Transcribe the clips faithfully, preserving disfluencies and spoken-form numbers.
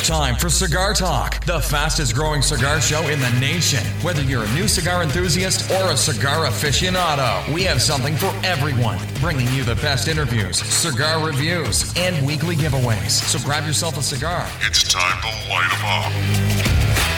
time for Cigar Talk, the fastest growing cigar show in the nation. Whether you're a new cigar enthusiast or a cigar aficionado, we have something for everyone, bringing you the best interviews, cigar reviews, and weekly giveaways. So grab yourself a cigar. It's time to light 'em up.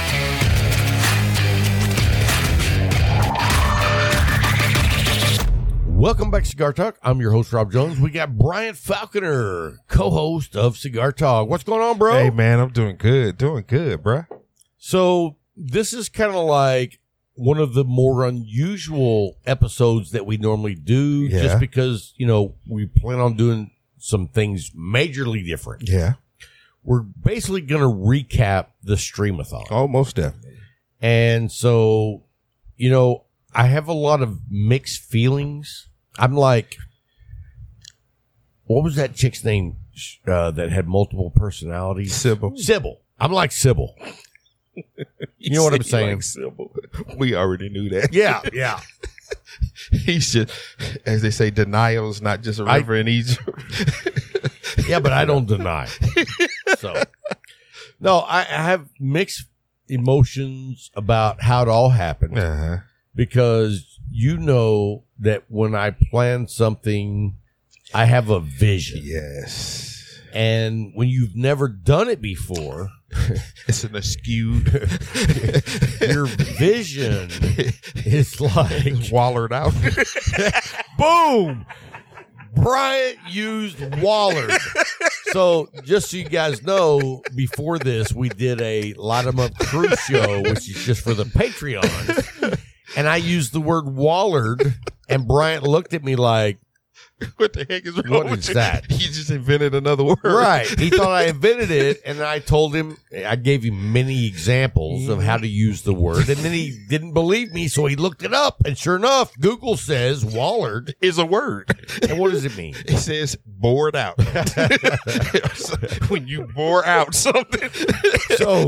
Welcome back to Cigar Talk. I'm your host, Rob Jones. We got Bryant Falconer, co-host of Cigar Talk. What's going on, bro? Hey, man, I'm doing good. Doing good, bro. So this is kind of like one of the more unusual episodes that we normally do, Yeah. just because, you know, we plan on doing some things majorly different. Yeah. We're basically going to recap the Streamathon. Almost definitely. And so, you know, I have a lot of mixed feelings. I'm like, what was that chick's name uh, that had multiple personalities? Sybil. Sybil. I'm like Sybil. You know what I'm saying? Like Sybil. We already knew that. Yeah, yeah. He's just, as they say, denial is not just a river I, in Egypt. Yeah, but I don't deny. So, no, I, I have mixed emotions about how it all happened. Uh-huh. Because you know that when I plan something, I have a vision. Yes. And when you've never done it before, it's an askew. Your vision is like wallered out. Boom! Bryant used Wallard. So just so you guys know, before this, we did a Light 'em Up cruise show, which is just for the Patreons. And I used the word Wallard, and Bryant looked at me like, what the heck is wrong what with is you? that? He just invented another word. Right. He thought I invented it, and I told him, I gave him many examples of how to use the word, and then he didn't believe me, so he looked it up, and sure enough, Google says Wallard is a word. And what does it mean? It says bored out. When you bore out something. So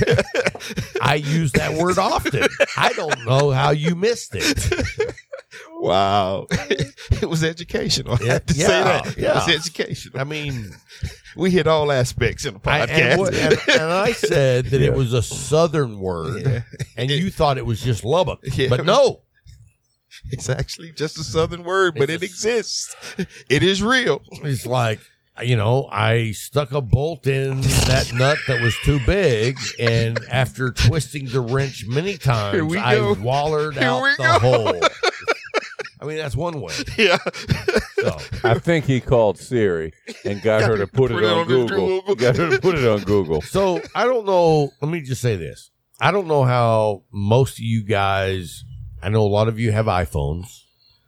I use that word often. I don't know how you missed it. Wow. It was educational. I have to yeah, say that. Yeah. It was educational. I mean, we hit all aspects in the I, podcast. and, what, and, and I said that Yeah. it was a Southern word, Yeah. and you thought it was just Lubbock. Yeah. But no. It's actually just a Southern word, but It's it a- exists. It is real. It's like, you know, I stuck a bolt in that nut that was too big, and after twisting the wrench many times, Here we I go. wallered Here out we the go. hole. I mean, that's one way. Yeah. So, I think he called Siri and got her to put, it, on Google. Google. Got her to put it on Google. so I don't know. Let me just say this. I don't know how most of you guys, I know a lot of you have iPhones.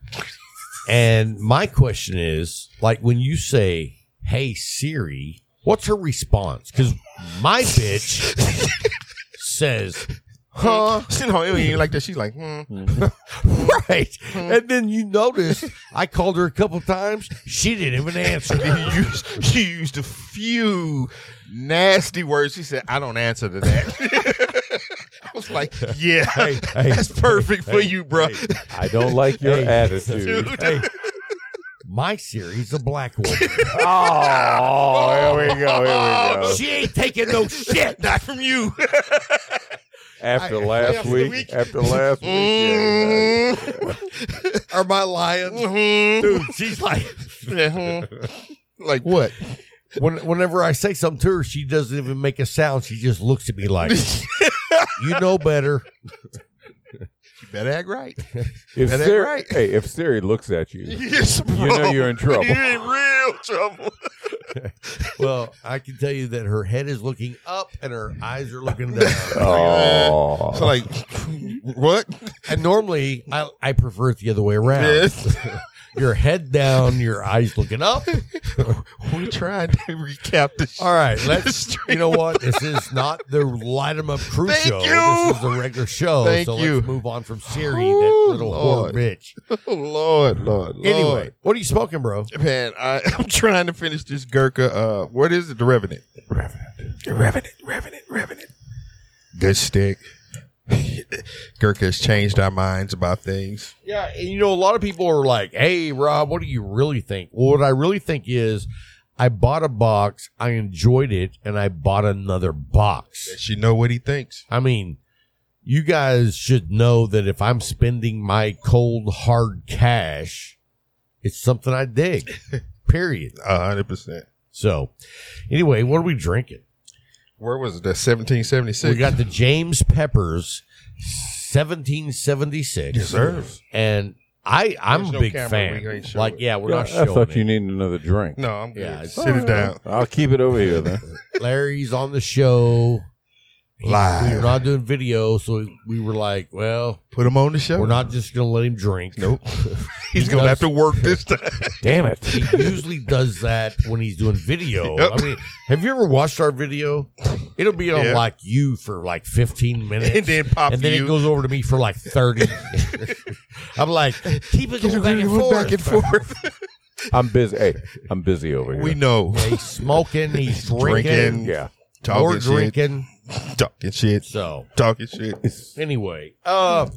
And my question is, like, when you say, hey, Siri, what's her response? Because my bitch says, huh? You know, it ain't like that. She's like, hmm. Right. And then you notice I called her a couple times. She didn't even answer. She used, she used a few nasty words. She said, I don't answer to that. I was like, yeah, Hey, hey, that's perfect for hey, you, bro. hey. I don't like your Hey, attitude. Dude. Hey, my Siri's a black woman. Oh, here we go. Here we go. She ain't taking no shit. Not from you. After I- last after the week, week. after last week, yeah, Mm. Are my lions? Mhm. Dude, she's like, Mhm. Like what? when, whenever I say something to her, she doesn't even make a sound. She just looks at me like, you know better. You better act right. if That ain't Siri, right. hey, if Siri looks at you, Yes, you know bro. you're in trouble. You're in real trouble. Well, I can tell you that her head is looking up and her eyes are looking down. Oh, So like, what? And normally, I, I prefer it the other way around. Yes. Your head down, your eyes looking up. We tried to recap this. All right, let's. You know what? This is not the Light 'em Up cruise Thank show. you. This is a regular show. Thank so you. let's move on from Siri, Ooh, that little Lord. whore bitch. Oh, Lord, Lord, Lord. Anyway, what are you smoking, bro? Man, I, I'm trying to finish this Gurkha. Uh, what is it? The Revenant. Revenant. Revenant. Revenant. Revenant. Good stick. Gurkha has changed our minds about things. Yeah, and you know, a lot of people are like, hey, Rob, what do you really think? Well, what I really think is I bought a box, I enjoyed it, and I bought another box. Let you know what he thinks. I mean, you guys should know that if I'm spending my cold, hard cash, it's something I dig, period. A hundred percent. So, anyway, what are we drinking? Where was it? That seventeen seventy-six. We got the James Peppers seventeen seventy-six. Yes, sir. And I, I'm There's a no big camera, fan. we ain't showing Like, it. yeah, we're Yeah, not I showing thought it. you needed another drink. No, I'm good. Yeah, it's- Sit it down. I'll keep it over here then. Larry's on the show. He- Live. We're not doing video, so we were like, well, Put him on the show. we're not just going to let him drink. Nope. He's going to have to work this time. Damn it. He usually does that when he's doing video. Yep. I mean, have you ever watched our video? It'll be on Yeah. like you for like fifteen minutes. And then pop And then you. it goes over to me for like thirty. I'm like, keep it going back and forth. Back and forth. I'm busy. Hey, I'm busy over here. We know. Yeah, he's smoking. He's drinking. Drinking. Yeah. More Talking shit. drinking. Talking shit. So Talking shit. anyway, uh,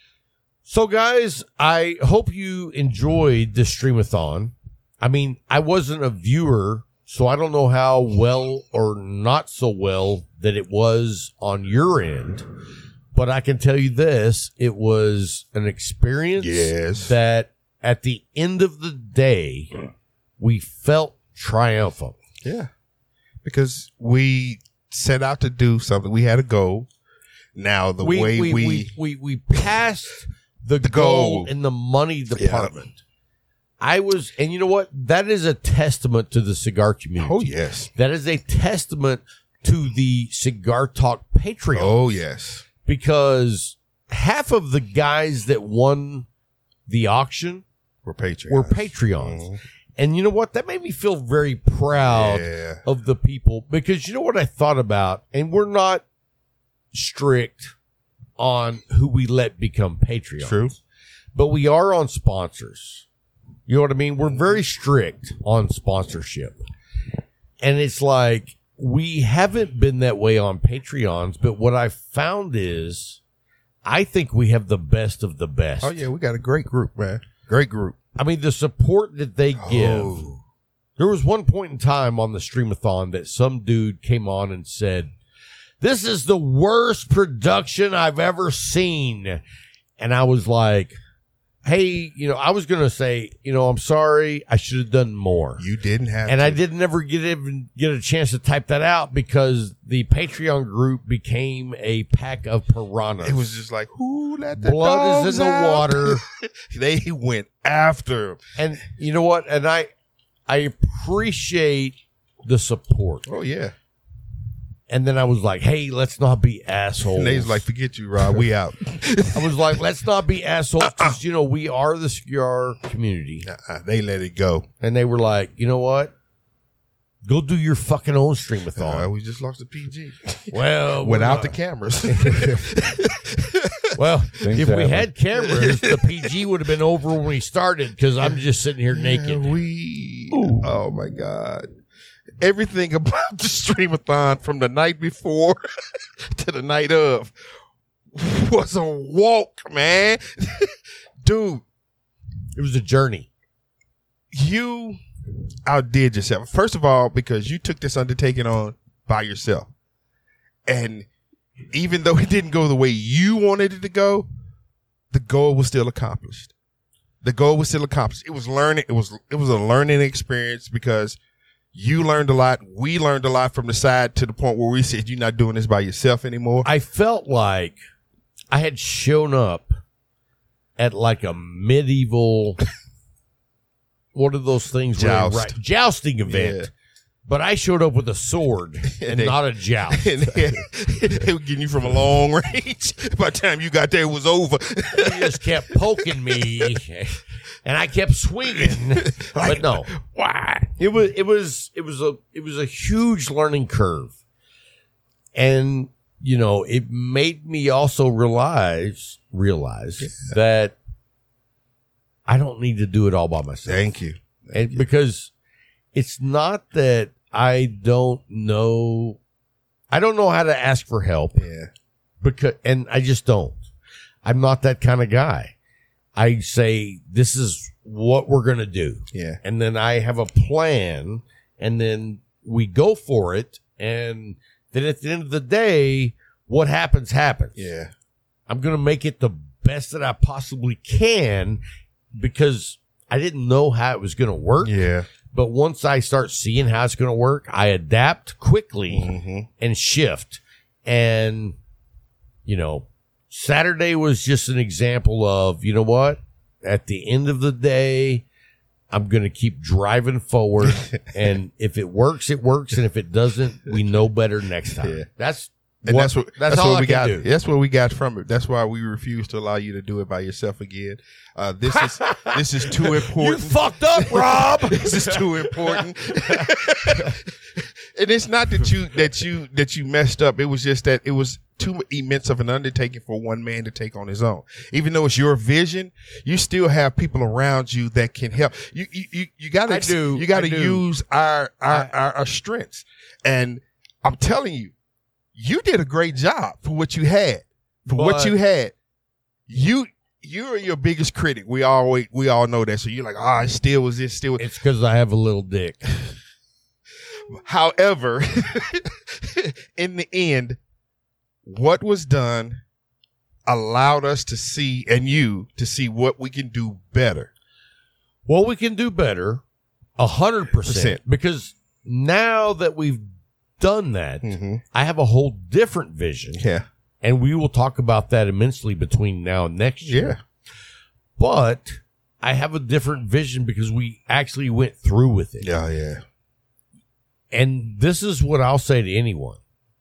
so guys, I hope you enjoyed this streamathon. I mean, I wasn't a viewer, so I don't know how well or not so well that it was on your end. But I can tell you this, it was an experience Yes. that at the end of the day, we felt triumphant. Yeah. Because we set out to do something. We had a goal. Now, the we, way we, we, we, we, we passed the, The goal goal. in the money department. I was, and you know what? That is a testament to the cigar community. Oh, yes. That is a testament to the Cigar Talk Patreon. Oh, yes. Because half of the guys that won the auction We're Patreons. were Patreons. Mhm. And you know what? That made me feel very proud Yeah. of the people, because you know what I thought about, and we're not strict on who we let become Patreons. True. But we are on sponsors. You know what I mean? We're very strict on sponsorship. And it's like, we haven't been that way on Patreons, but what I found is I think we have the best of the best. Oh, yeah. We got a great group, man. Great group. I mean, the support that they give. Oh. There was one point in time on the Streamathon that some dude came on and said, "This is the worst production I've ever seen." And I was like, hey, you know, I was going to say, you know, I'm sorry, I should have done more. You didn't have And to. I didn't ever get even get a chance to type that out because the Patreon group became a pack of piranhas. It was just like, who let the Blood is dogs in the out? water. They went after him. And you know what? And I I appreciate the support. Oh, yeah. And then I was like, hey, let's not be assholes. And they was like, forget you, Rob. We out. I was like, let's not be assholes because, you know, we are the cigar community. Uh-uh, they let it go. And they were like, you know what? Go do your fucking own streamathon. Uh, we just lost the P G. well, we're Without not- the cameras. Well, Things if we happen. had cameras, the P G would have been over when we started because I'm just sitting here naked. Yeah, we, oh my God. Everything about the streamathon from the night before to the night of was a walk, man. Dude, It was a journey. you outdid yourself. First of all, because you took this undertaking on by yourself. And even though it didn't go the way you wanted it to go, the goal was still accomplished. The goal was still accomplished. It was learning. It was, it was a learning experience because you learned a lot. We learned a lot from the side to the point where we said, you're not doing this by yourself anymore. I felt like I had shown up at like a medieval, what are those things? where they Joust. ri- jousting event. Yeah. But I showed up with a sword and they- not a joust. And they, they were getting you from a long range. By the time you got there, it was over. He just kept poking me, and I kept swinging. But no, Why? it was it was it was a it was a huge learning curve, and you know it made me also realize realize that I don't need to do it all by myself. Thank you. And because it's not that I don't know, I don't know how to ask for help. Yeah. Because, and I just don't. I'm not that kind of guy. I say, this is what we're going to do. Yeah. And then I have a plan and then we go for it. And then at the end of the day, what happens, happens. Yeah. I'm going to make it the best that I possibly can because I didn't know how it was going to work. Yeah. But once I start seeing how it's going to work, I adapt quickly Mm-hmm. and shift. And, you know, Saturday was just an example of, you know what? At the end of the day, I'm going to keep driving forward. And if it works, it works. And if it doesn't, we know better next time. Yeah. That's And what, that's what that's, that's, all what I we can got. do. That's what we got from it. That's why we refuse to allow you to do it by yourself again. Uh, this is this is too You important. fucked up, Rob. This is too important. And it's not that you that you that you messed up. It was just that it was too immense of an undertaking for one man to take on his own. Even though it's your vision, you still have people around you that can help. You you you, you gotta I do. you gotta I do. use our our, I- our our strengths. And I'm telling you, you did a great job for what you had. For what But- you had. You you're your biggest critic. We always we all know that. So you're like, ah, oh, it still was this, still was It's because I have a little dick. However, in the end, what was done allowed us to see, and you to see what we can do better. Well, we can do better, a hundred percent, Percent. because now that we've done that, Mm-hmm. I have a whole different vision, Yeah. and we will talk about that immensely between now and next year. Yeah. But I have a different vision because we actually went through with it. Yeah. Yeah. And this is what I'll say to anyone.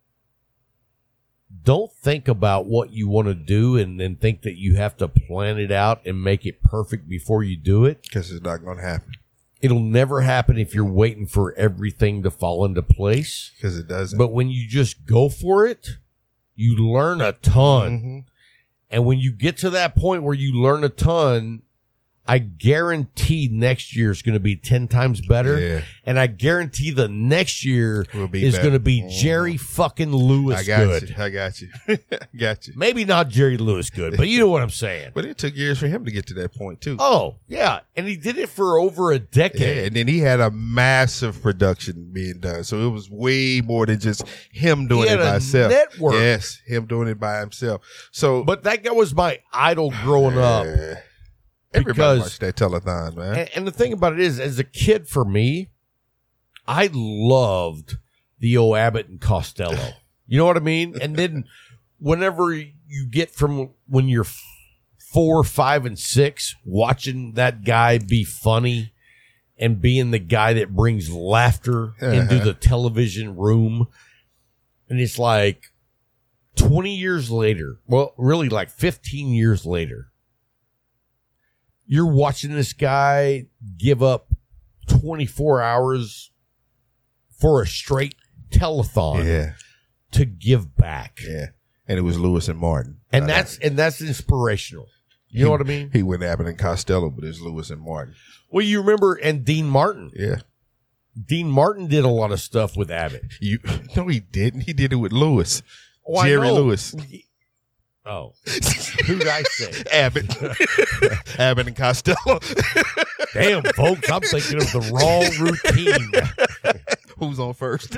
Don't think about what you want to do and then think that you have to plan it out and make it perfect before you do it. Because it's not going to happen. It'll never happen if you're waiting for everything to fall into place. Because it doesn't. But when you just go for it, you learn a ton. Mhm. And when you get to that point where you learn a ton, I guarantee next year is going to be ten times better. Yeah. And I guarantee the next year Will be is better. going to be Jerry fucking Lewis I got good. you. I got you. I got you. Maybe not Jerry Lewis good, but you know what I'm saying. But it took years for him to get to that point, too. Oh, yeah. And he did it for over a Yeah, decade. and then he had a massive production being done. So it was way more than just him doing He it had by a himself. network. Yes, him doing it by himself. So But that guy was my idol growing up. Yeah. Everybody Because- watched that telethon, man. And, and the thing about it is, as a kid for me, I loved the old Abbott and Costello. You know what I mean? And then whenever you get from when you're f- four, five, and six, watching that guy be funny and being the guy that brings laughter into Uh-huh. the television room. And it's like twenty years later, well, really like fifteen years later, you're watching this guy give up twenty-four hours for a straight telethon Yeah, to give back. yeah. And it was Lewis and Martin. And Uh, that's and that's inspirational. You know what I mean? He went Abbott and Costello, but it's Lewis and Martin. Well, you remember, and Dean Martin. Yeah. Dean Martin did a lot of stuff with Abbott. You no, he didn't. He did it with Lewis. Oh, I Jerry know. Lewis. Oh, who did I say? Abbott. Abbott and Costello. Damn, folks, I'm thinking of the wrong routine. Who's on first?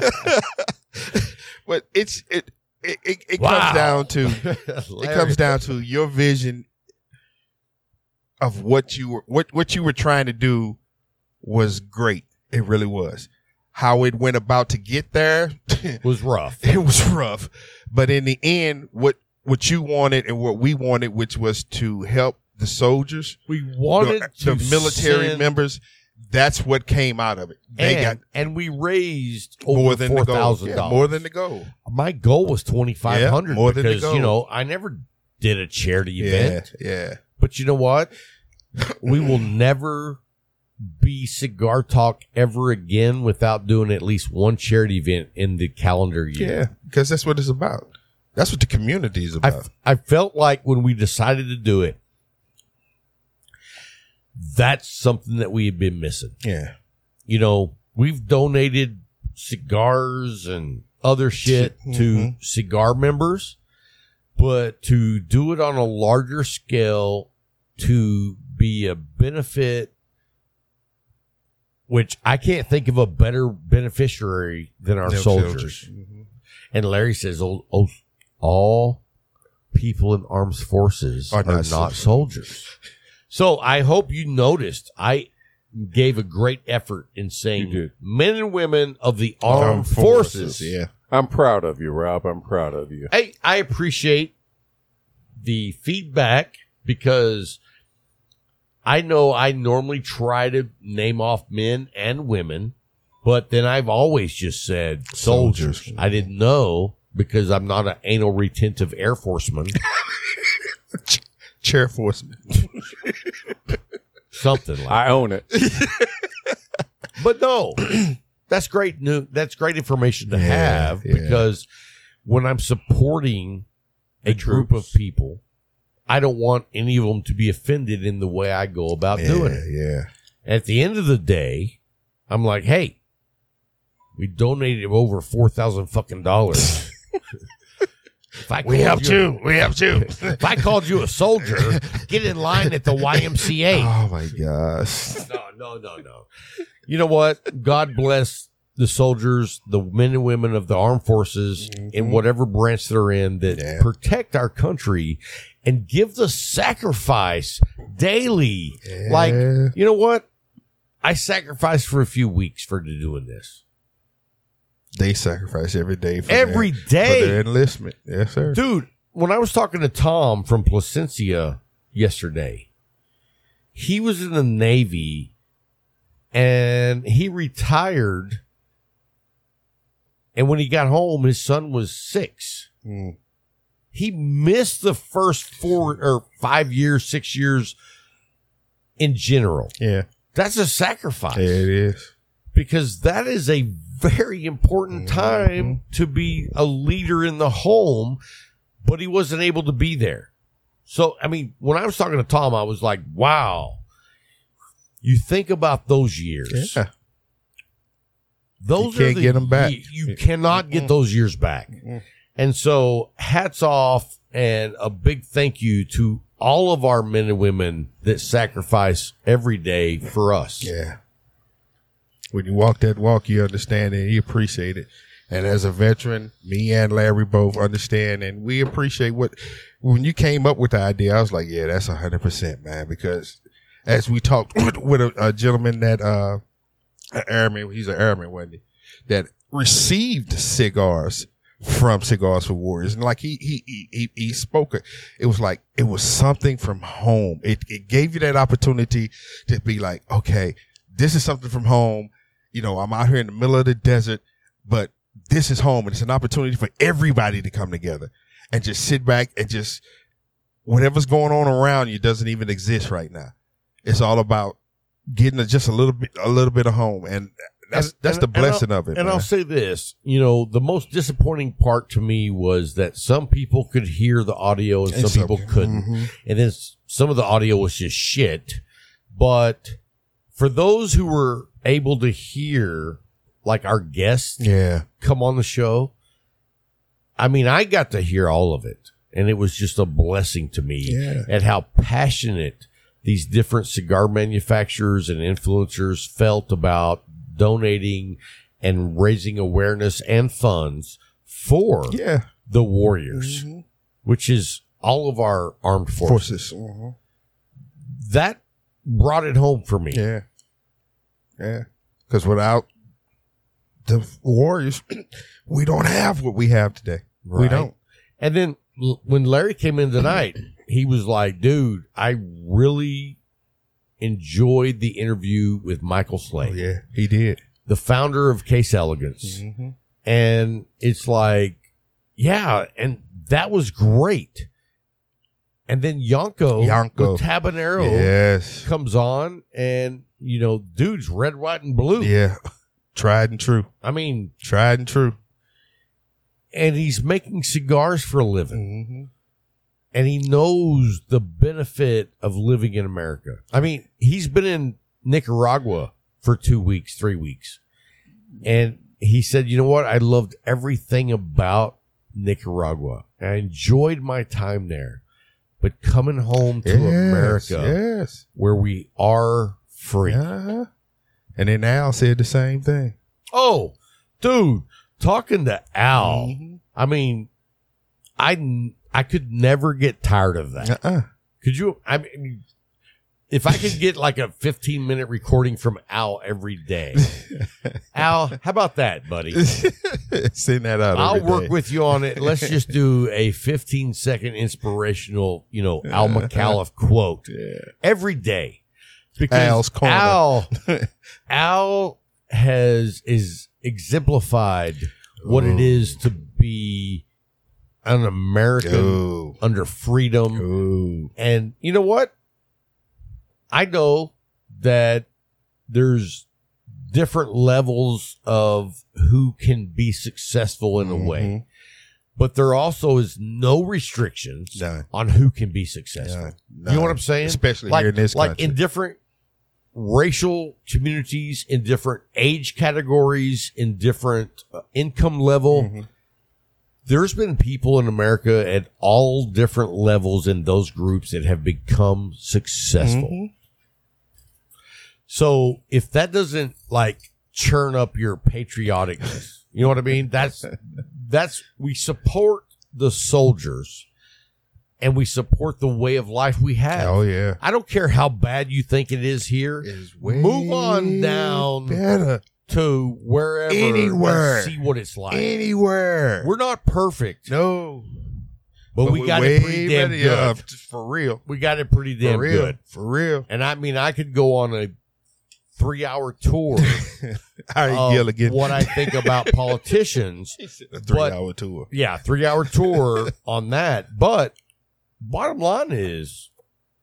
But it's it it it, it Wow. comes down to it comes down to your vision of what you were what what you were trying to do was great. It really was. How it went about to get there, was rough. it was rough. But in the end, what what you wanted and what we wanted, which was to help the soldiers, We wanted the, to the military send- members, that's what came out of it. They and, got and we raised more over than four the goal. thousand Yeah, dollars. more than the goal. My goal was twenty five hundred Yeah, more than the because goal. you know I never did a charity Yeah, event. yeah. But you know what? We will never be Cigar Talk ever again without doing at least one charity event in the calendar year. Yeah, because that's what it's about. That's what the community is I, about. I felt like when we decided to do it, that's something that we had been missing. yeah. You know, we've donated cigars and other shit to Mhm. cigar members, but to do it on a larger scale to be a benefit which I can't think of a better beneficiary than our Them soldiers. soldiers. Mm-hmm. And Larry says, oh, oh, all people in armed forces Are are not not, soldiers. soldiers. So I hope you noticed I gave a great effort in saying You did. men and women of the armed, forces. Yeah. I'm proud of you, Rob. I'm proud of you. Hey, I appreciate the feedback because I know I normally try to name off men and women, but then I've always just said soldiers. Soldiers. I didn't know because I'm not an anal retentive Air Forceman. Chair forceman. Something like I own it. But no, that's great new. That's great information to Yeah, have yeah. because when I'm supporting a group of people, I don't want any of them to be offended in the way I go about Yeah, doing it. yeah. At the end of the day, I'm like, hey, we donated over four thousand fucking dollars. If I We called helped you. We helped you. If I called you a soldier, get in line at the Y M C A. Oh my gosh. No, no, no, no. You know what? God bless the soldiers, the men and women of the armed forces in whatever branch they're in that Yeah. protect our country and give the sacrifice daily. Yeah. Like, you know what? I sacrificed for a few weeks for doing this. They sacrifice every day for Every their, day. for their enlistment. Yes, sir. Dude, when I was talking to Tom from Placencia yesterday, he was in the Navy and he retired. And when he got home, his son was six. Mm. He missed the first four or five years, six years in general. Yeah. That's a sacrifice Yeah, it is. because that is a very important time to be a leader in the home, but he wasn't able to be there. So, I mean, when I was talking to Tom, I was like, wow, you think about those years. Yeah. Those You are can't the get 'em back. ye- You cannot get those years back. And so hats off and a big thank you to all of our men and women that sacrifice every day for us. Yeah. When you walk that walk, you understand it. You appreciate it. And as a veteran, me and Larry both understand, and we appreciate what. When you came up with the idea, I was like, "Yeah, that's a hundred percent, man." Because as we talked with, with a, a gentleman that uh, an airman, he's an airman, wasn't he? That received cigars from Cigars for Warriors, and like he he he he, he spoke it. It was like it was something from home. It it gave you that opportunity to be like, okay, this is something from home. You know, I'm out here in the middle of the desert, but this is home, and it's an opportunity for everybody to come together and just sit back and just whatever's going on around you doesn't even exist right now. It's all about getting a, just a little bit, a little bit of home, and that's And- that's and- the blessing and I'll- of it. And man. I'll say this, you know, the most disappointing part to me was that some people could hear the audio and, And some some- people couldn't. Mhm. And then s- some of the audio was just shit. But for those who were able to hear, like our guests yeah, come on the show, I mean, I got to hear all of it. And it was just a blessing to me Yeah. at how passionate these different cigar manufacturers and influencers felt about donating and raising awareness and funds for yeah, the Warriors, Mhm. which is all of our armed forces. forces. Mhm. That brought it home for me. Yeah, yeah. Because without the Warriors, we don't have what we have today. We Right. don't. And then l- when Larry came in tonight, he was like, dude, I really enjoyed the interview with Michael Slade, Oh, yeah, he did. the founder of Case Elegance. Mm-hmm. And it's like, yeah, and that was great. And then Yonko, Yonko. with Tabanero Yes. comes on, and, you know, dude's red, white, and blue. Yeah. Tried and true. I mean, Tried and true. and he's making cigars for a living. Mm-hmm. And he knows the benefit of living in America. I mean, he's been in Nicaragua for two weeks, three weeks. And he said, you know what? I loved everything about Nicaragua. I enjoyed my time there. But coming home to Yes, America, Yes. where we are free, Uh-huh. And then Al said the same thing. Oh, dude, talking to Al, Mm-hmm. I mean, I, I could never get tired of that. Uh-uh. Could you? I mean, if I could get like a fifteen minute recording from Al every day, Al, how about that, buddy? Send that out. I'll every work day. with you on it. Let's just do a fifteen second inspirational, you know, Al McAuliffe quote Yeah. every day. Because Al's corner. Al, Al has is exemplified what it is to be an American Ooh. under freedom. Ooh. And you know what? I know that there's different levels of who can be successful in a way, but there also is no restrictions None. on who can be successful. None. You know what I'm saying? Especially like, here in this like country. in different racial communities, in different age categories, in different uh, income level. Mm-hmm. There's been people in America at all different levels in those groups that have become successful. Mm-hmm. So if that doesn't like churn up your patrioticness, you know what I mean? That's, that's, we support the soldiers and we support the way of life we have. Oh, yeah. I don't care how bad you think it is here. Is way Move on down better. to wherever Anywhere. and see what it's like. Anywhere. We're not perfect, no. but, we we're got way it pretty damn better. good. Yeah, just for real. We got it pretty damn For real. good. For real. And I mean, I could go on a three-hour tour All right, of Gilligan. what I think about politicians. A three-hour tour. Yeah, three-hour tour on that. But bottom line is,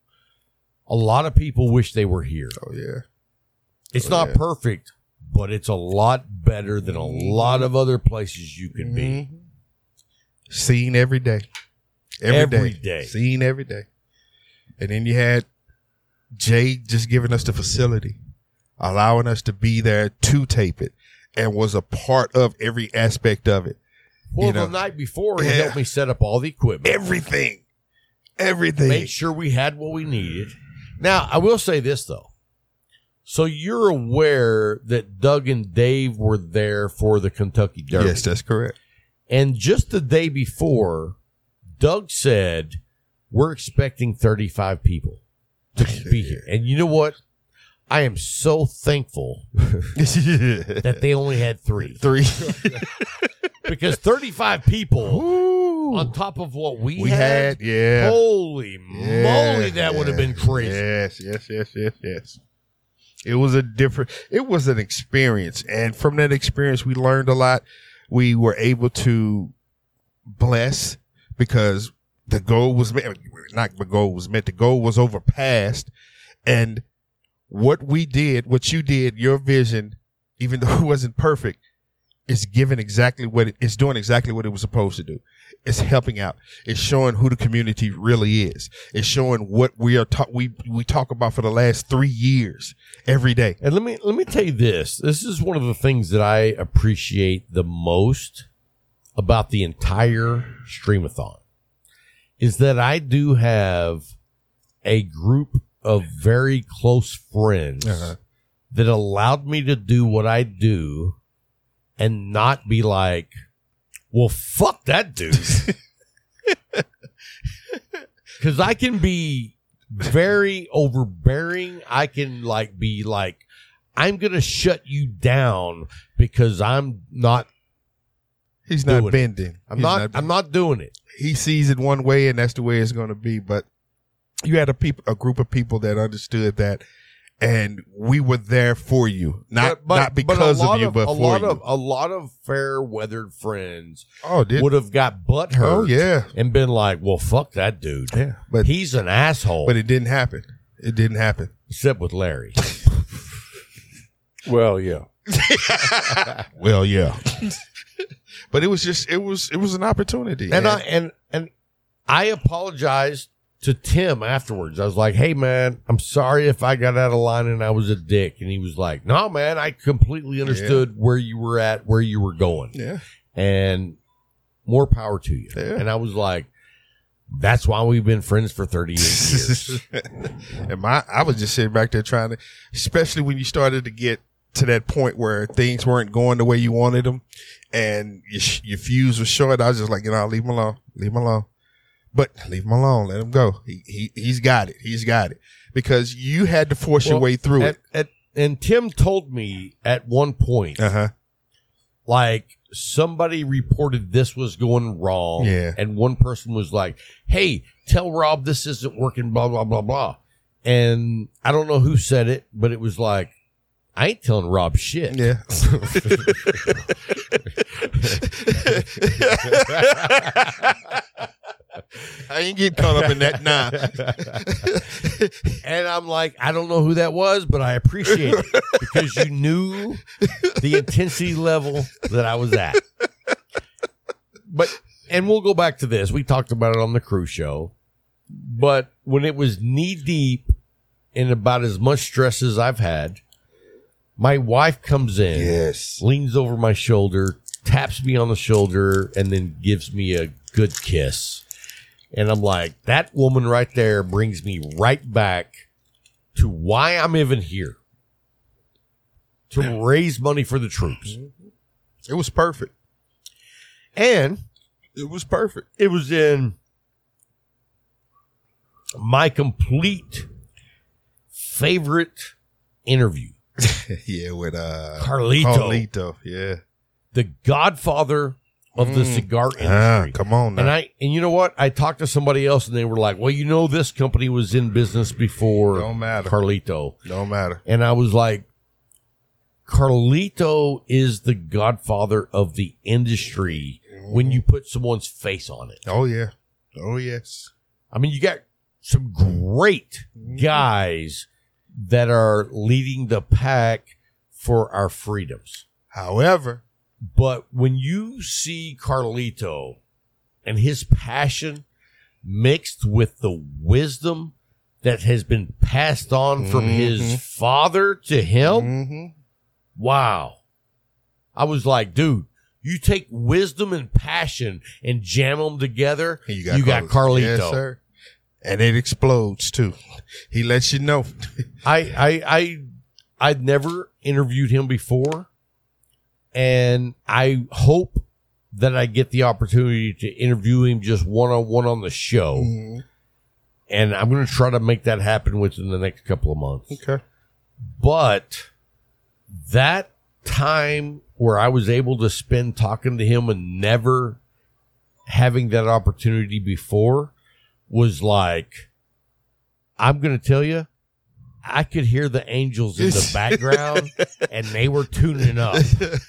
a lot of people wish they were here. Oh, yeah. It's Oh, not yeah. perfect, but it's a lot better than a lot of other places you could be. Mhm. Seen every day. Every, Every day. day. Seen every day. And then you had Jay just giving us the facility, allowing us to be there to tape it, and was a part of every aspect of it. Well, You know, the night before, he yeah. helped me set up all the equipment. Everything. Everything. Make sure we had what we needed. Now, I will say this, though. So you're aware that Doug and Dave were there for the Kentucky Derby. Yes, that's correct. And just the day before, Doug said, we're expecting thirty-five people to be here. And you know what? I am so thankful that they only had three. Three. Because thirty-five people Ooh. on top of what we, We had, had, yeah. holy Yeah, moly, that would have yeah, been crazy. Yes, yes, yes, yes, yes. It was a different, it was an experience. And from that experience, we learned a lot. We were able to bless because the goal was met, not the goal was met, the goal was overpassed. And what we did, what you did, your vision, even though it wasn't perfect, is giving exactly what it is, doing exactly what it was supposed to do. It's helping out. It's showing who the community really is. It's showing what we are ta- we we talk about for the last three years every day. And let me let me tell you this. This is one of the things that I appreciate the most about the entire Streamathon is that I do have a group of very close friends Uh-huh. that allowed me to do what I do and not be like, well, fuck that dude. Because I can be very overbearing. I can like be like, I'm going to shut you down because I'm not, He's Doing not it. bending. I'm He's not, I'm not doing it. He sees it one way, and that's the way it's going to be. But you had a people, a group of people that understood that, and we were there for you, not But- but- not but a because lot of you, but a for lot you. of a lot of fair weathered friends oh, did would have got butt hurt. oh yeah, and been like, well, fuck that dude. yeah. But He's an asshole. but it didn't happen. It didn't happen. Except with Larry. Well, yeah. Well, yeah. But it was just it was it was an opportunity. And I and and I apologized to Tim afterwards. I was like, "Hey, man, I'm sorry if I got out of line and I was a dick." And he was like, "No, man, I completely understood where you were at, where you were going, yeah, and more power to you." Yeah. And I was like, "That's why we've been friends for thirty-eight years." and my I was just sitting back there trying to, especially when you started to get to that point where things weren't going the way you wanted them, and your, your fuse was short, I was just like, you know, leave him alone, leave him alone. But leave him alone, let him go. He he he's got it, he's got it, because you had to force well, your way through at, it. At, and Tim told me at one point, uh huh, like somebody reported this was going wrong, yeah, and one person was like, "Hey, tell Rob this isn't working," blah blah blah blah. And I don't know who said it, but it was like, I ain't telling Rob shit. Yeah. I ain't getting caught up in that now. And I'm like, I don't know who that was, but I appreciate it because you knew the intensity level that I was at. But, and we'll go back to this. We talked about it on the cruise show. But when it was knee deep in about as much stress as I've had, my wife comes in, yes, leans over my shoulder, taps me on the shoulder, and then gives me a good kiss. And I'm like, that woman right there brings me right back to why I'm even here. To raise money for the troops. It was perfect. And it was perfect. It was in my complete favorite interview. Yeah, with uh, Carlito. Carlito, yeah. The godfather of the Mm. cigar industry. Ah, come on now. And I and you know what? I talked to somebody else and they were like, well, you know, this company was in business before Don't matter. Carlito. Don't matter. And I was like, Carlito is the godfather of the industry when you put someone's face on it. Oh, yeah. Oh, yes. I mean, you got some great guys that are leading the pack for our freedoms. However, but when you see Carlito and his passion mixed with the wisdom that has been passed on from mm-hmm. his father to him, mm-hmm. wow. I was like, dude, you take wisdom and passion and jam them together, you got, you got Carlito. Yes, sir. And it explodes too. He lets you know. I, I, I, I'd never interviewed him before, and I hope that I get the opportunity to interview him just one on one on the show. Mm-hmm. And I'm going to try to make that happen within the next couple of months. Okay. But that time where I was able to spend talking to him and never having that opportunity before was like, I'm going to tell you, I could hear the angels in the background and they were tuning up.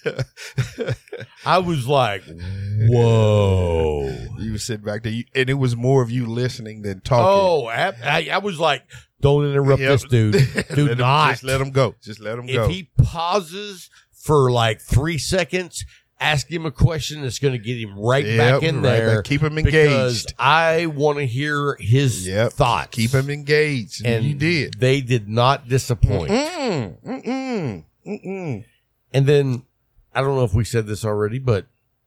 I was like, whoa. You were sitting back there, you, and it was more of you listening than talking. Oh, I, I, I was like, don't interrupt Yep. this dude. Do Let him- not. Just let him go. Just let him If go. he pauses for like three seconds, ask him a question that's going to get him right Yep, back in right there. back. Keep him Because engaged. I want to hear his Yep. thoughts. Keep him engaged. And you did. They did not disappoint. Mm-mm, mm-mm, mm-mm. And then, I don't know if we said this already, but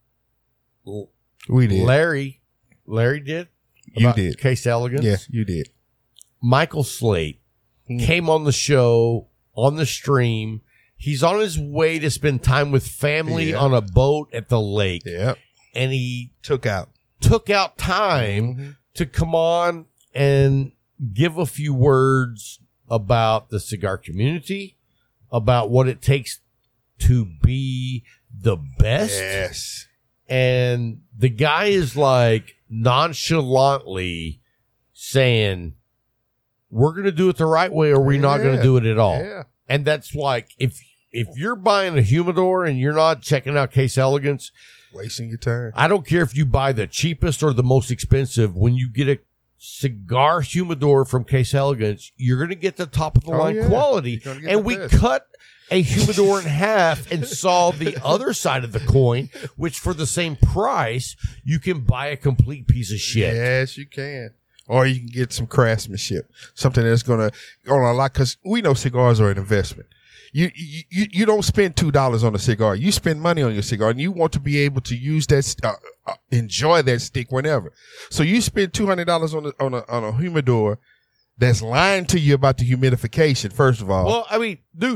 We did. Larry, Larry did. You about did. Case Elegance. Yeah, you did. Michael Slate Mm. came on the show, on the stream. He's on his way to spend time with family Yeah. on a boat at the lake. Yep. And he Took out. took out time Mm-hmm. to come on and give a few words about the cigar community, about what it takes to be the best. Yes. And the guy is like nonchalantly saying, we're going to do it the right way or we're not going to Yeah. do it at all. Yeah. And that's like, if, if you're buying a humidor and you're not checking out Case Elegance, Wasting your time. I don't care if you buy the cheapest or the most expensive. When you get a cigar humidor from Case Elegance, you're going to get the top of the Oh, line yeah. quality. You're gonna get And the we best. cut a humidor in half and saw the other side of the coin, which for the same price, you can buy a complete piece of shit. Yes, you can. Or you can get some craftsmanship, something that's gonna on a lot, because we know cigars are an investment. You you you you don't spend two dollars on a cigar. You spend money on your cigar, and you want to be able to use that, uh, uh, enjoy that stick whenever. So you spend two hundred dollars on a on a on a humidor that's lying to you about the humidification. First of all, Well, I mean, dude,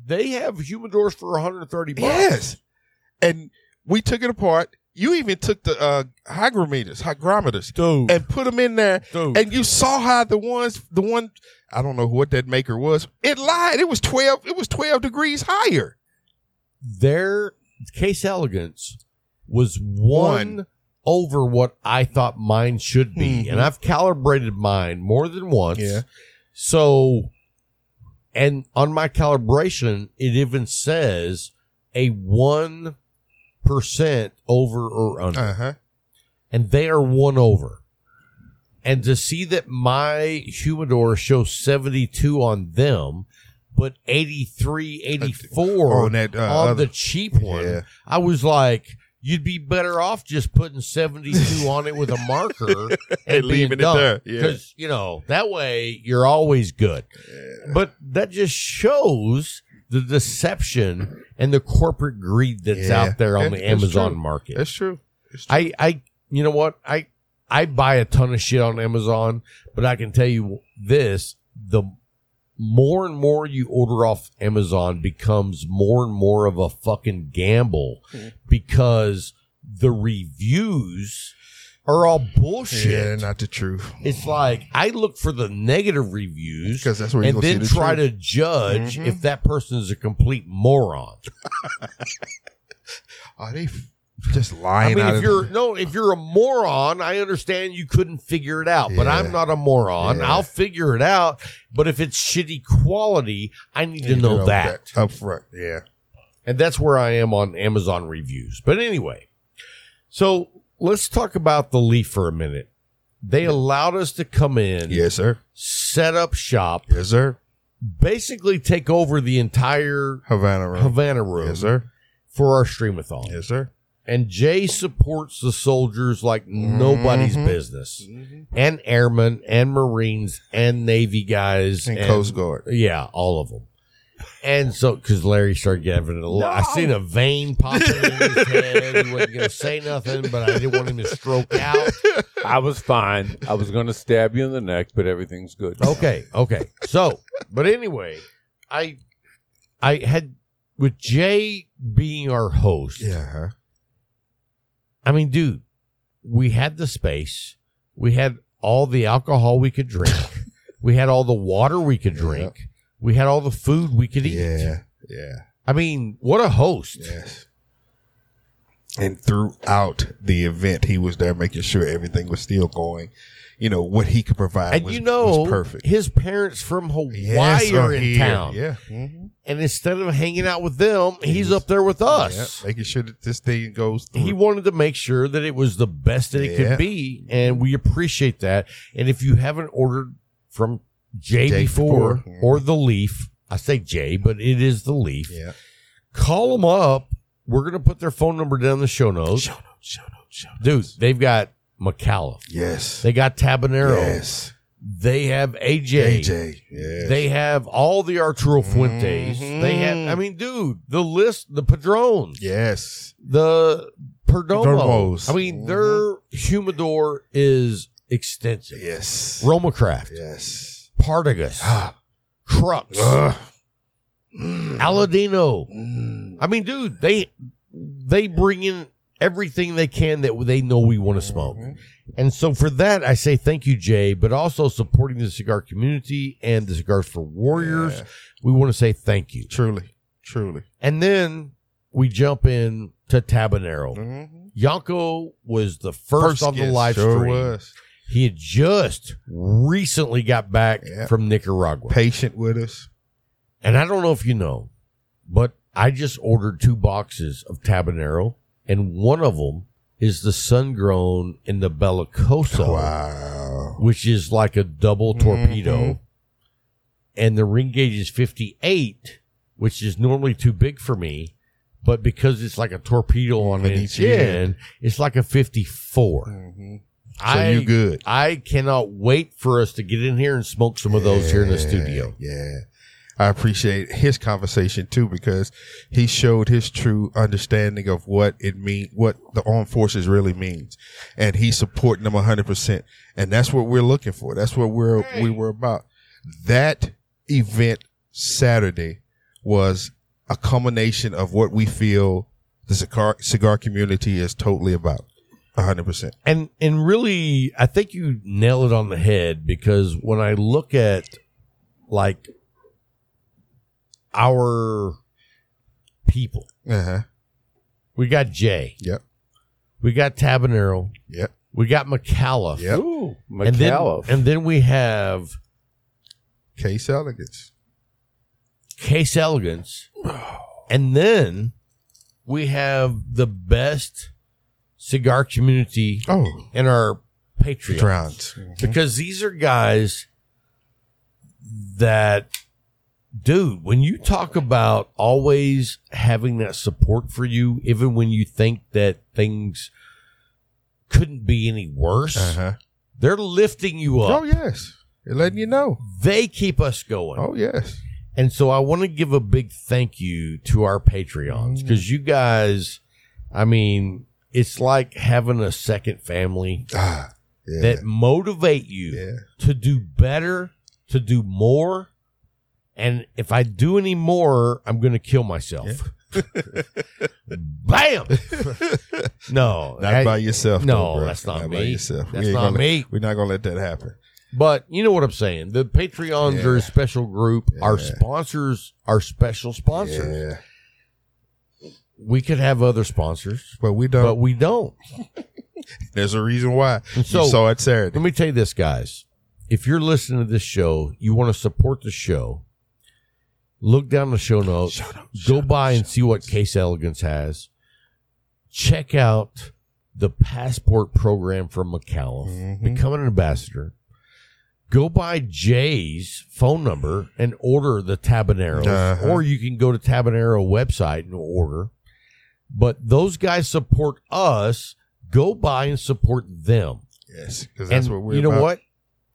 they have humidors for one hundred thirty bucks. Yes. And we took it apart. You even took the uh, hygrometers, hygrometers, Dude. and put them in there. Dude. And you saw how the ones, the one, I don't know what that maker was. It lied. It was twelve. It was twelve degrees higher. Their Case Elegance was one, One. over what I thought mine should be. Mhm. And I've calibrated mine more than once. Yeah. So, and on my calibration, it even says a one percent over or under. Uh huh. And they are one over. And to see that my humidor shows seventy-two on them, but eighty-three, eighty-four On that, uh, on other- the cheap one, Yeah. I was like, you'd be better off just putting seventy-two on it with a marker and, And leaving being it done. there, yeah. Because, you know, that way you're always good. But that just shows the deception and the corporate greed that's Yeah. out there on That- the that's Amazon true. market. That's true. That's true. I, I, you know what? I, I buy a ton of shit on Amazon, but I can tell you this: the more and more you order off Amazon becomes more and more of a fucking gamble because the reviews are all bullshit. Yeah, not the truth. It's like I look for the negative reviews 'Cause that's where you're and gonna see then the try truth. to judge Mhm. if that person is a complete moron. Are they f- just I lying mean, out if of you're no, if you're a moron, I understand you couldn't figure it out. But Yeah. I'm not a moron. Yeah. I'll figure it out. But if it's shitty quality, I need to know that. up front? Yeah. And that's where I am on Amazon reviews. But anyway, so let's talk about the Leaf for a minute. They allowed us to come in, Yes, sir. set up shop, Yes, sir. basically take over the entire Havana room. Havana room Yes, sir. for our streamathon. Yes, sir. And Jay supports the soldiers like nobody's Mhm. business, and airmen, and Marines, and Navy guys, And Coast Guard. Yeah, all of them. And so, because Larry started getting a lot, I seen a vein popping in his head. He wasn't going to say nothing, but I didn't want him to stroke out. I was fine. I was going to stab you in the neck, but everything's good. Okay, okay. So, but anyway, I, I had with Jay being our host. Yeah. Huh? I mean, dude, we had the space. We had all the alcohol we could drink. We had all the water we could drink. We had all the food we could eat. Yeah. Yeah. I mean, what a host. Yes. And throughout the event, he was there making sure everything was still going. You know, what he could provide And was, you know, was perfect. his parents from Hawaii Yes, are in here. town. Yeah. Mhm. And instead of hanging out with them, he's up there with us. Yeah. Making sure that this thing goes through. He wanted to make sure that it was the best that it Yeah. could be, and we appreciate that. And if you haven't ordered from Jay, Jay before, before. or the Leaf, I say Jay, but it is the Leaf. Yeah. Call them up. We're going to put their phone number down in the show notes. Show notes, show notes, show notes. Dude, they've got McAuliffe. Yes. They got Tabanero. Yes. They have A J. A J. Yes. They have all the Arturo Fuentes. Mhm. They have, I mean, dude, the list, the Padrones, Yes. the Perdomo. Perdomos. I mean, Mhm. their humidor is extensive. Yes. Romacraft, Yes. Partagas, Ah. Crux, Ugh. Aladino. Mm. I mean, dude, they they bring in everything they can that they know we want to smoke. Mhm. And so for that, I say thank you, Jay, but also supporting the cigar community and the Cigars for Warriors. Yeah. We want to say thank you. Truly. Truly. And then we jump in to Tabanero. Mm-hmm. Yanko was the first, on the guest, live sure stream. was. He had just recently got back Yeah. from Nicaragua. Patient with us. And I don't know if you know, but I just ordered two boxes of Tabanero, and one of them is the sun-grown in the Bellicoso, Wow. which is like a double torpedo. Mhm. And the ring gauge is fifty-eight, which is normally too big for me. But because it's like a torpedo on On each each end. end, it's like a fifty-four. Mm-hmm. So I, you good. I cannot wait for us to get in here and smoke some of those here in the studio. Yeah. I appreciate his conversation too, because he showed his true understanding of what it mean, what the armed forces really means. And he's supporting them a hundred percent. And that's what we're looking for. That's what we're, we were about. That event Saturday was a culmination of what we feel the cigar, cigar community is totally about. A hundred percent. And and really, I think you nail it on the head, because when I look at like our people, Uh-huh. we got Jay, Yep. we got Tabanero, Yep. we got McAuliffe, Yep. Ooh, and then McAuliffe. and then we have Case Elegance. Case Elegance, and then we have the best cigar community Oh, in our Patreon. Drowns. Because these are guys that, dude, when you talk about always having that support for you, even when you think that things couldn't be any worse, Uh-huh. they're lifting you up. Oh, yes. They're letting you know. They keep us going. Oh, yes. And so I want to give a big thank you to our Patreons, because you guys, I mean, it's like having a second family Ah, yeah. that motivate you Yeah. to do better, to do more. And if I do any more, I'm going to kill myself. Bam! No. Not I- by yourself. No, though, bro. that's not by me. yourself. That's We ain't not gonna let- me. We're not going to let that happen. But you know what I'm saying. The Patreons are a Yeah. special group. Our Yeah. sponsors are special sponsors. Yeah. We could have other sponsors, But we don't. but we don't. There's a reason why. And so- you saw it Saturday. Let me tell you this, guys. If you're listening to this show, you want to support the show, look down the show notes, Show notes, go show by notes, and show see what Case Elegance has. Check out the passport program from McAuliffe. Mhm. Become an ambassador. Go by Jay's phone number and order the Tabaneros, Uh-huh. or you can go to Tabanero website and order. But those guys support us. Go by and support them. Yes, because that's And what we're you know about. what?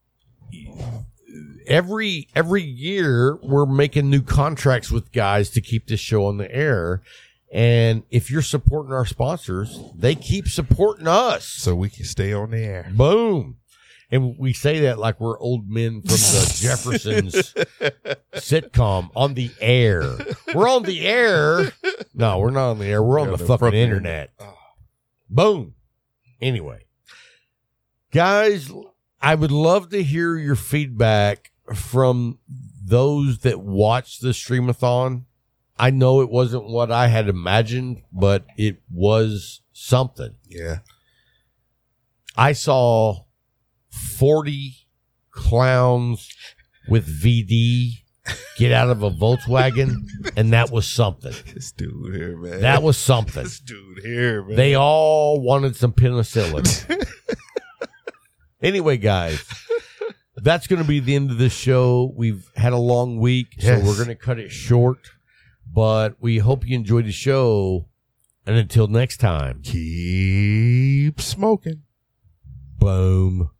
Every every year we're making new contracts with guys to keep this show on the air. And if you're supporting our sponsors, they keep supporting us. So we can stay on the air. Boom. And we say that like we're old men from the Jeffersons sitcom, on the air. We're on the air. No, we're not on the air. We're on Yeah, the the fucking fucking internet. internet. Boom. Anyway, guys, I would love to hear your feedback from those that watched the Streamathon. I know it wasn't what I had imagined, but it was something. Yeah. I saw forty clowns with V D get out of a Volkswagen, and that was something. This dude here, man. That was something. This dude here, man. They all wanted some penicillin. Anyway, guys, that's going to be the end of this show. We've had a long week, Yes. so we're going to cut it short. But we hope you enjoyed the show. And until next time, Keep smoking. boom.